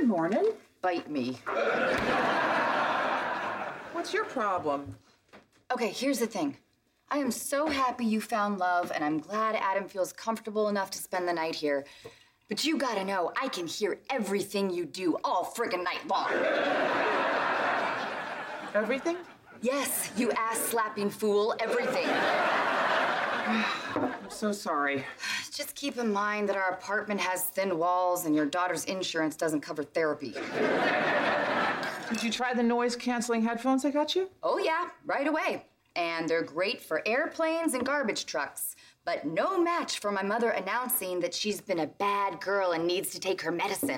Good morning. Bite me. What's your problem? Okay, here's the thing. I am so happy you found love, and I'm glad Adam feels comfortable enough to spend the night here. But you gotta know, I can hear everything you do all friggin' night long. Everything? Yes, you ass-slapping fool, everything. I'm so sorry. Just keep in mind that our apartment has thin walls and your daughter's insurance doesn't cover therapy. Did you try the noise-canceling headphones I got you? Oh yeah, right away. And they're great for airplanes and garbage trucks. But no match for my mother announcing that she's been a bad girl and needs to take her medicine.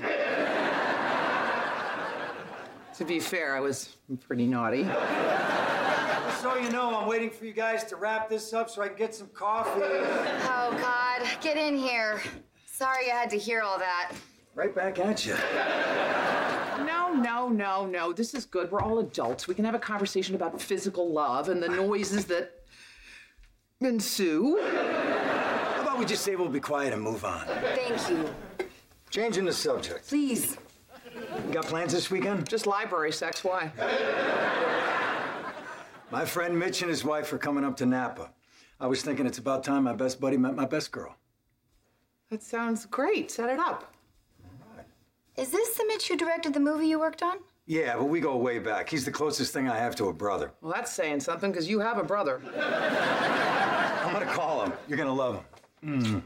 To be fair, I was pretty naughty. So you know, I'm waiting for you guys to wrap this up so I can get some coffee. Oh, God, get in here. Sorry I had to hear all that. Right back at you. No. This is good. We're all adults. We can have a conversation about physical love and the noises that ensue. How about we just say we'll be quiet and move on? Thank you. Changing the subject. Please. You got plans this weekend? Just library sex. Why? My friend Mitch and his wife are coming up to Napa. I was thinking it's about time my best buddy met my best girl. That sounds great. Set it up. Is this the Mitch who directed the movie you worked on? Yeah, but we go way back. He's the closest thing I have to a brother. Well, that's saying something, because you have a brother. I'm gonna call him. You're gonna love him.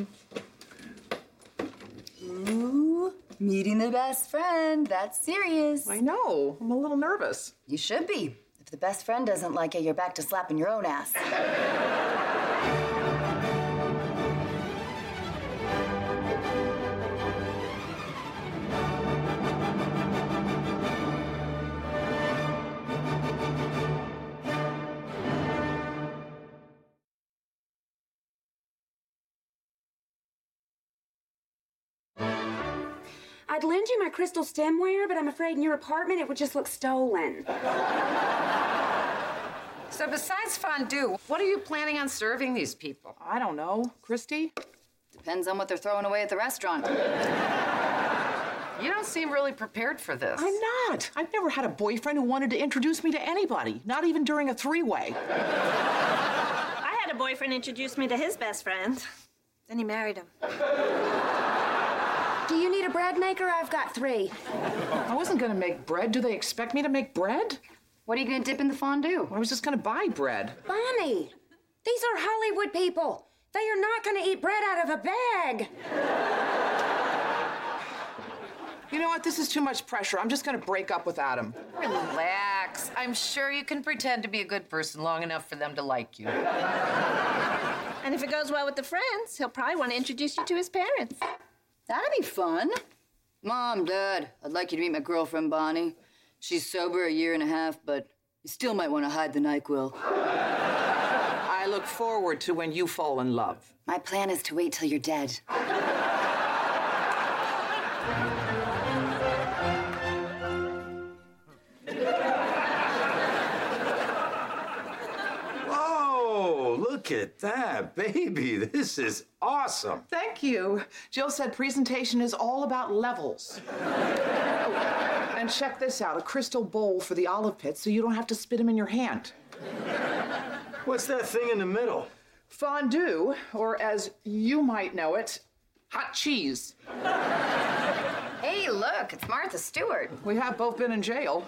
Ooh, meeting the best friend. That's serious. I know. I'm a little nervous. You should be. If the best friend doesn't like it, you're back to slapping your own ass. I'd lend you my crystal stemware, but I'm afraid in your apartment it would just look stolen. So besides fondue, what are you planning on serving these people? I don't know. Christy? Depends on what they're throwing away at the restaurant. You don't seem really prepared for this. I'm not. I've never had a boyfriend who wanted to introduce me to anybody, not even during a three-way. I had a boyfriend introduce me to his best friend. Then he married him. Do you need a bread maker? I've got 3. I wasn't gonna make bread. Do they expect me to make bread? What are you gonna dip in the fondue? I was just gonna buy bread. Bonnie, these are Hollywood people. They are not going to eat bread out of a bag. You know what? This is too much pressure. I'm just gonna break up with Adam. Relax. I'm sure you can pretend to be a good person long enough for them to like you. And if it goes well with the friends, he'll probably want to introduce you to his parents. That'd be fun. Mom, Dad, I'd like you to meet my girlfriend, Bonnie. She's sober a year and a half, but you still might want to hide the NyQuil. I look forward to when you fall in love. My plan is to wait till you're dead. Whoa, look at that, baby. This is awesome. Thank you. Jill said presentation is all about levels. Oh, and check this out, a crystal bowl for the olive pits so you don't have to spit them in your hand. What's that thing in the middle? Fondue, or as you might know it, hot cheese. Hey, look, it's Martha Stewart. We have both been in jail.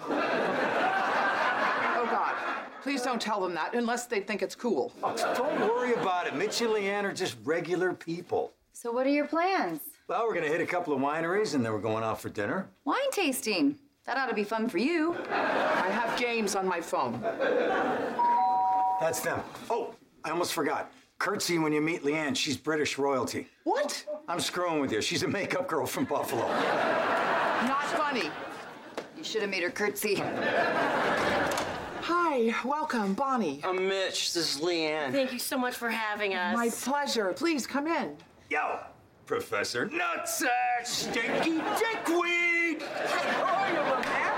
Oh, God. Please don't tell them that, unless they think it's cool. Oh, don't worry about it. Mitch and Leanne are just regular people. So what are your plans? Well, we're gonna hit a couple of wineries, and then we're going out for dinner. Wine tasting. That ought to be fun for you. I have games on my phone. That's them. Oh, I almost forgot. Curtsy when you meet Leanne. She's British royalty. What? I'm screwing with you. She's a makeup girl from Buffalo. Not funny. You should have made her curtsy. Hi, welcome, Bonnie. I'm Mitch. This is Leanne. Thank you so much for having us. My pleasure. Please come in. Yo, Professor Nutsack, Stinky Dickweed! How are you, little man?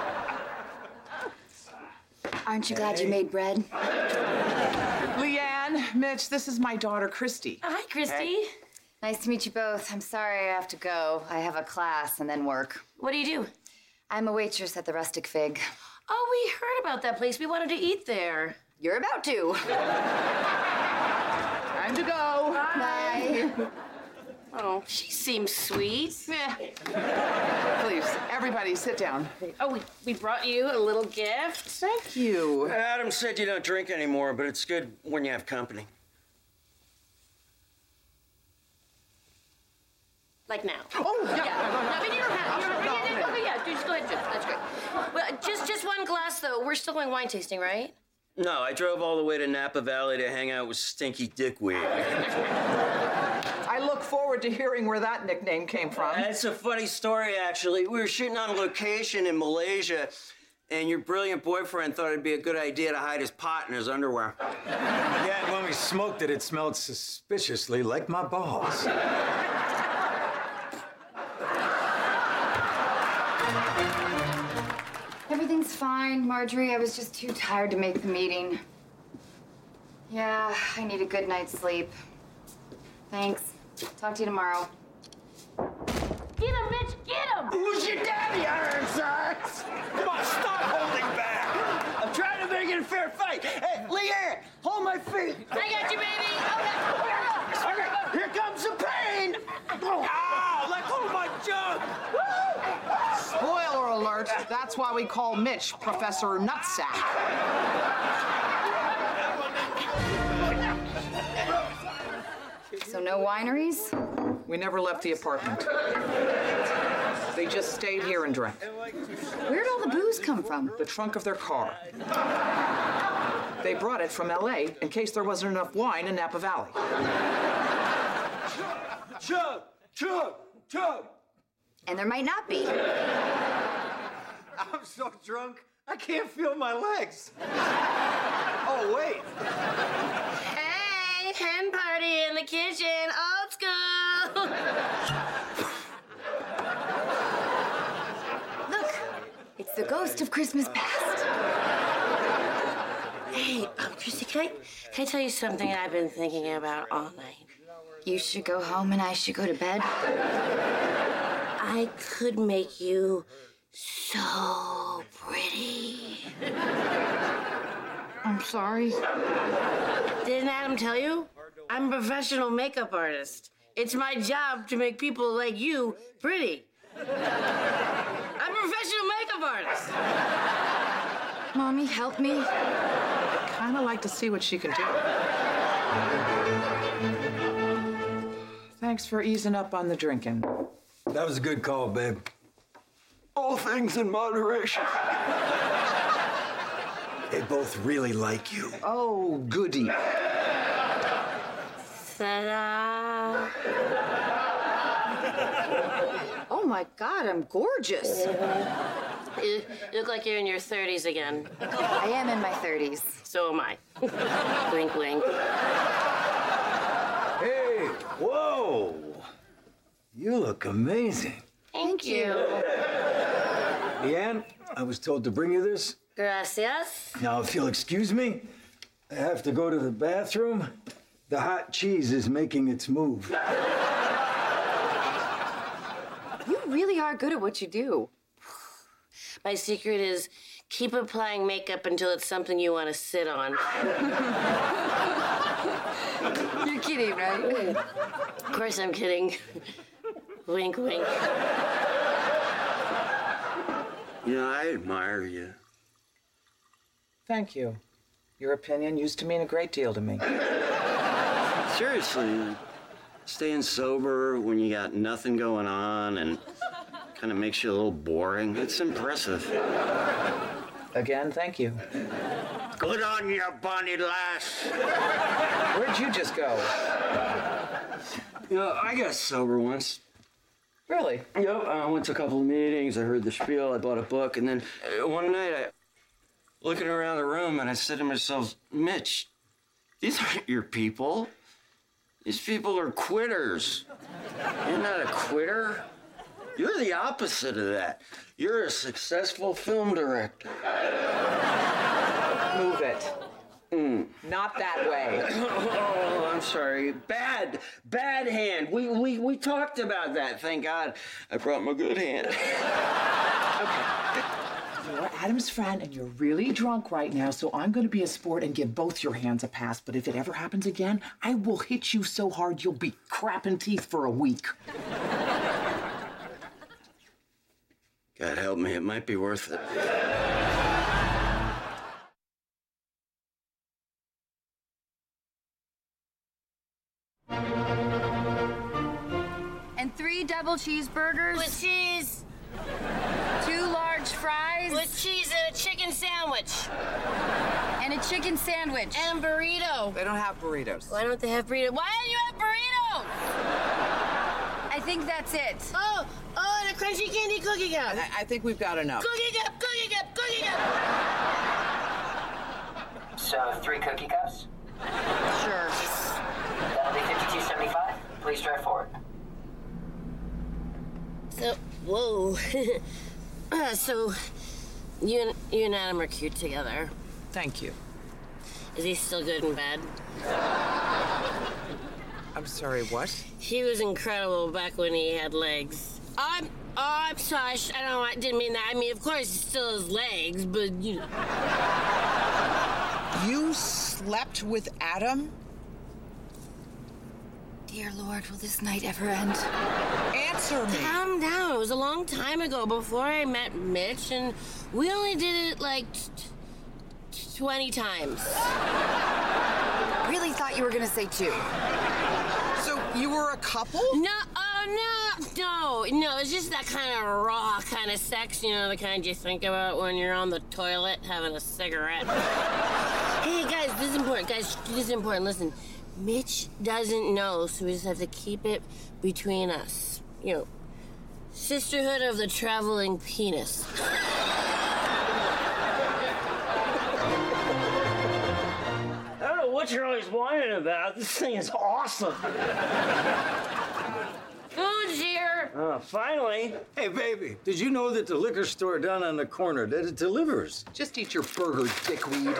Aren't you glad you made bread? Leanne, Mitch, this is my daughter, Christy. Hi, Christy. Nice to meet you both. I'm sorry I have to go. I have a class and then work. What do you do? I'm a waitress at the Rustic Fig. Oh, we heard about that place. We wanted to eat there. You're about to. Time to go. Bye. Oh, she seems sweet. Yeah. Please, everybody sit down. Oh, we brought you a little gift. Thank you. Adam said you don't drink anymore, but it's good when you have company. Like now. Oh, yeah. I mean, you don't have. Okay, yeah, just go ahead, Jim. That's great. Well, just one glass though. We're still going wine tasting, right? No, I drove all the way to Napa Valley to hang out with Stinky Dickweed. I look forward to hearing where that nickname came from. It's a funny story, actually. We were shooting on location in Malaysia, and your brilliant boyfriend thought it'd be a good idea to hide his pot in his underwear. Yeah, and when we smoked it, it smelled suspiciously like my balls. Everything's fine, Marjorie. I was just too tired to make the meeting. Yeah, I need a good night's sleep. Thanks. Talk to you tomorrow. Get him, bitch! Get him! Who's your daddy, Iron Socks? Come on, stop holding back. I'm trying to make it a fair fight. Hey, Leanne, hold my feet. I got you, baby. Okay, here comes the pain. Ow, let go of my junk. Spoiler alert, that's why we call Mitch Professor Nutsack. So no wineries? We never left the apartment. They just stayed here and drank. Where'd all the booze come from? The trunk of their car. They brought it from LA in case there wasn't enough wine in Napa Valley. Chug, chug, chug. And there might not be. I'm so drunk, I can't feel my legs. Oh, wait. Hey, hen party in the kitchen, old school. Look, it's the ghost of Christmas past. Hey, Chrissy, can I tell you something I've been thinking about all night? You should go home and I should go to bed. I could make you so pretty. I'm sorry. Didn't Adam tell you? I'm a professional makeup artist. It's my job to make people like you pretty. I'm a professional makeup artist. Mommy, help me. I'd kind of like to see what she can do. Thanks for easing up on the drinking. That was a good call, babe. All things in moderation. They both really like you. Oh, goody. Ta-da. Oh my God, I'm gorgeous. You look like you're in your 30s again. I am in my 30s. So am I. Wink, wink. Hey, whoa. You look amazing. Thank you. Leanne, I was told to bring you this. Gracias. Now, if you'll excuse me, I have to go to the bathroom. The hot cheese is making its move. You really are good at what you do. My secret is keep applying makeup until it's something you want to sit on. You're kidding, right? Of course I'm kidding. Wink, wink. You know, I admire you. Thank you. Your opinion used to mean a great deal to me. Seriously, staying sober when you got nothing going on and kind of makes you a little boring. It's impressive. Again, thank you. Good on you, Bonnie Lass. Where'd you just go? You know, I got sober once. Really? Yep, I went to a couple of meetings, I heard the spiel, I bought a book, and then one night I looking around the room and I said to myself, Mitch, these aren't your people. These people are quitters. You're not a quitter. You're the opposite of that. You're a successful film director. Move it. Not that way. Oh, I'm sorry. Bad hand. We talked about that. Thank God I brought my good hand. Okay. You're Adam's friend, and you're really drunk right now, so I'm going to be a sport and give both your hands a pass. But if it ever happens again, I will hit you so hard you'll be crapping teeth for a week. God help me, it might be worth it. And 3 double cheeseburgers. With cheese. 2 large fries. With cheese and a chicken sandwich. And a chicken sandwich. And a burrito. They don't have burritos. Why don't they have burritos? Why don't you have burritos? I think that's it. Oh, and a crunchy candy cookie cup. I think we've got enough. Cookie cup, cookie cup, cookie cup. So 3 cookie cups? Sure. That'll be $52.75. Please drive forward. So, whoa. So, you and Adam are cute together. Thank you. Is he still good in bed? I'm sorry, what? He was incredible back when he had legs. I'm sorry. I didn't mean that. I mean, of course, he still has legs, but you know. You slept with Adam? Dear Lord, will this night ever end? Answer me. Calm down. It was a long time ago before I met Mitch, and we only did it like 20 times. Really thought you were gonna say 2. So you were a couple? No, it's just that kind of raw kind of sex, you know, the kind you think about when you're on the toilet having a cigarette. Hey, guys, this is important. Listen, Mitch doesn't know, so we just have to keep it between us. You know, sisterhood of the traveling penis. I don't know what you're always whining about. This thing is awesome. Food's here. Finally. Hey, baby, did you know that the liquor store down on the corner, that it delivers? Just eat your burger, dickweed.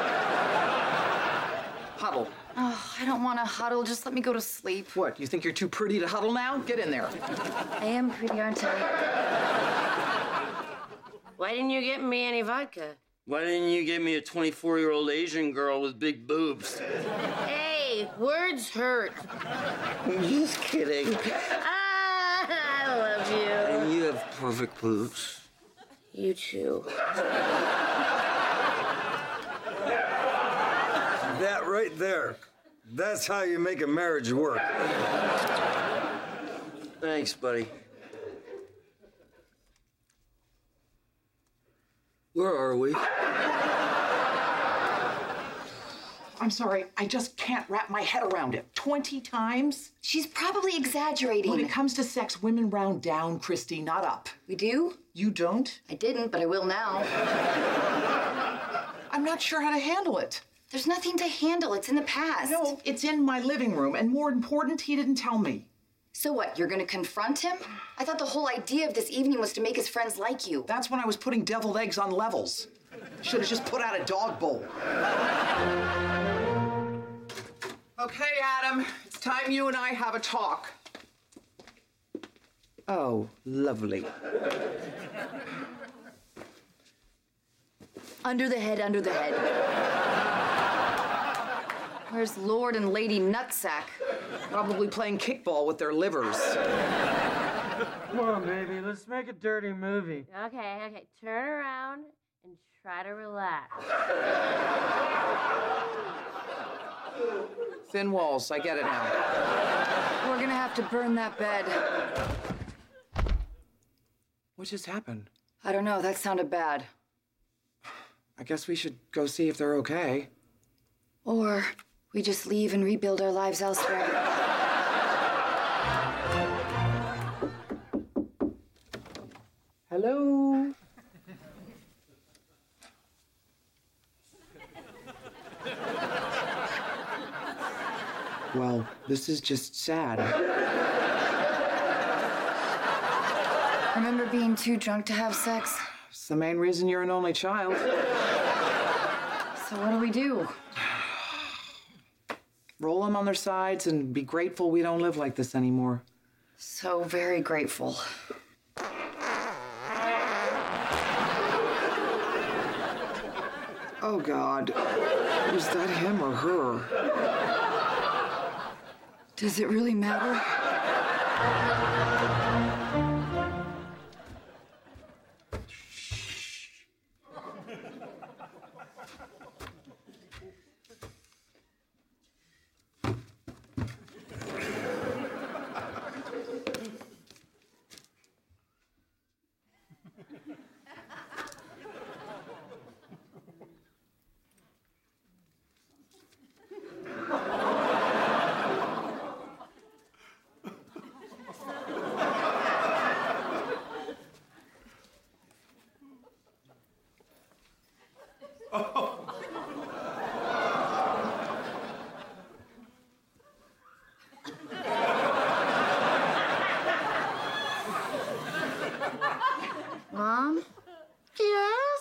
Huddle. Oh, I don't want to huddle. Just let me go to sleep. What, you think you're too pretty to huddle now? Get in there. I am pretty, aren't I? Why didn't you get me any vodka? Why didn't you give me a 24-year-old Asian girl with big boobs? Hey, words hurt. I'm just kidding. I love you. And you have perfect boobs. You too. That right there. That's how you make a marriage work. Thanks, buddy. Where are we? I'm sorry, I just can't wrap my head around it. 20 times? She's probably exaggerating. When it comes to sex, women round down, Christy, not up. We do? You don't? I didn't, but I will now. I'm not sure how to handle it. There's nothing to handle. It's in the past. No, it's in my living room, and more important, he didn't tell me. So what, you're gonna confront him? I thought the whole idea of this evening was to make his friends like you. That's when I was putting deviled eggs on levels. Should have just put out a dog bowl. Okay, Adam, it's time you and I have a talk. Oh, lovely. Under the head, under the head. Where's Lord and Lady Nutsack? Probably playing kickball with their livers. Come on, baby, let's make a dirty movie. Okay. Turn around and try to relax. Thin walls, I get it now. We're gonna have to burn that bed. What just happened? I don't know, that sounded bad. I guess we should go see if they're okay. Or we just leave and rebuild our lives elsewhere. Hello? Well, this is just sad. Remember being too drunk to have sex? It's the main reason you're an only child. So what do we do? roll them on their sides and be grateful we don't live like this anymore. So very grateful. Oh, God. Was that him or her? Does it really matter? Mom? Yes?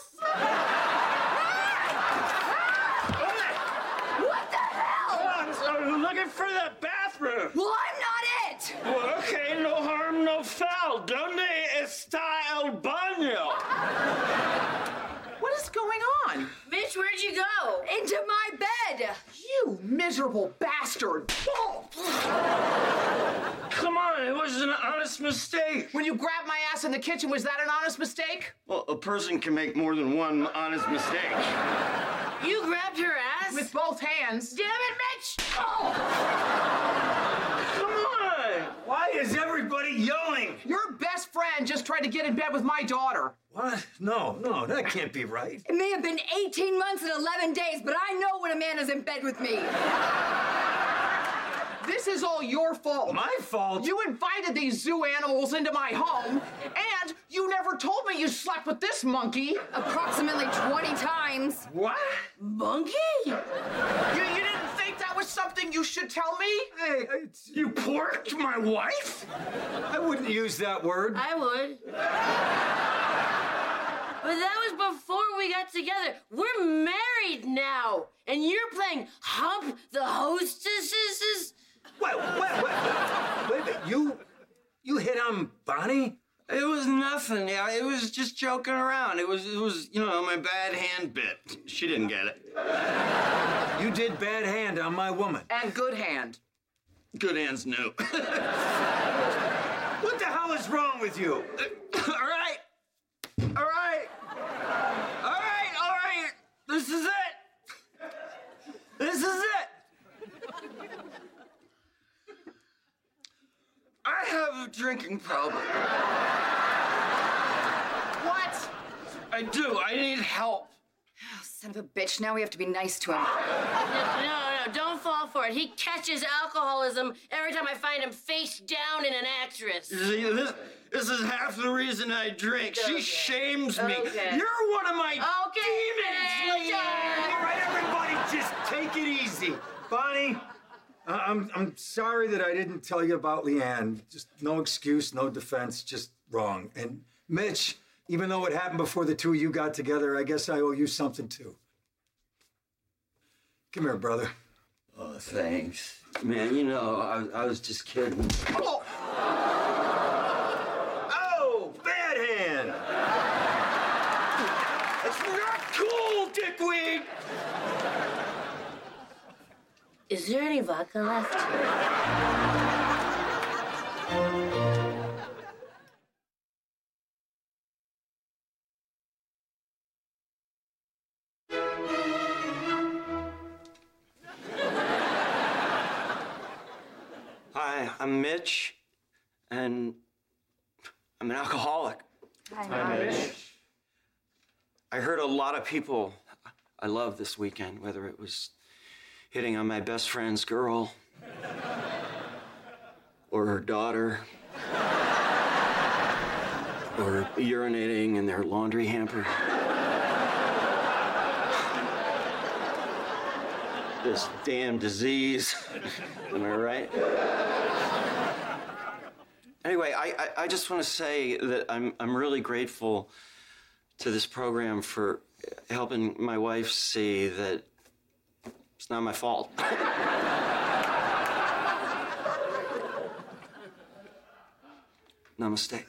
What the hell? I'm looking for the bathroom. Well, I'm not it! Well, okay, no harm, no foul. Donde está el baño? What is going on? Mitch, where'd you go? Into my bed! You miserable bastard! Come on, it was an honest mistake. When you grabbed my ass in the kitchen, was that an honest mistake? Well, a person can make more than one honest mistake. You grabbed her ass? With both hands. Damn it, Mitch! Come on! Why is everybody yelling? Your best friend just tried to get in bed with my daughter. What? No, that can't be right. It may have been 18 months and 11 days, but I know when a man is in bed with me. This is all your fault. My fault? You invited these zoo animals into my home, and you never told me you slept with this monkey. Approximately 20 times. What? Monkey? You didn't think that was something you should tell me? Hey, You porked my wife? I wouldn't use that word. I would. But that was before we got together. We're married now. And you're playing Hump the Hostesses? Wait a minute. You hit on Bonnie? It was nothing. Yeah, it was just joking around. It was, my bad hand bit. She didn't get it. You did bad hand on my woman. And good hand. Good hand's new. What the hell is wrong with you? All right. This is it. I have a drinking problem. What? I do. I need help. Oh, son of a bitch, now we have to be nice to him. No, don't fall for it. He catches alcoholism every time I find him face down in an actress. See, this is half the reason I drink. She shames me. Okay. You're one of my demons, Mitch. All right, everybody, just take it easy. Bonnie, I'm sorry that I didn't tell you about Leanne. Just no excuse, no defense, just wrong. And Mitch, even though it happened before the two of you got together, I guess I owe you something too. Come here, brother. Oh, thanks. Man, I was just kidding. Oh, bad hand. That's not cool, dickweed! Is there any vodka left? Hi, I'm Mitch, and I'm an alcoholic. Hi, Mitch. I heard a lot of people I loved this weekend, whether it was hitting on my best friend's girl, or her daughter, or urinating in their laundry hamper. This damn disease. Am I right? Anyway, I just want to say that I'm really grateful to this program for helping my wife see that it's not my fault. Namaste.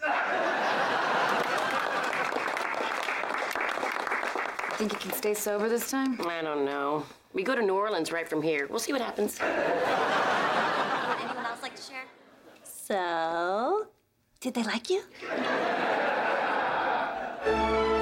Think you can stay sober this time? I don't know. We go to New Orleans right from here. We'll see what happens. Anyone else like to share? So, did they like you?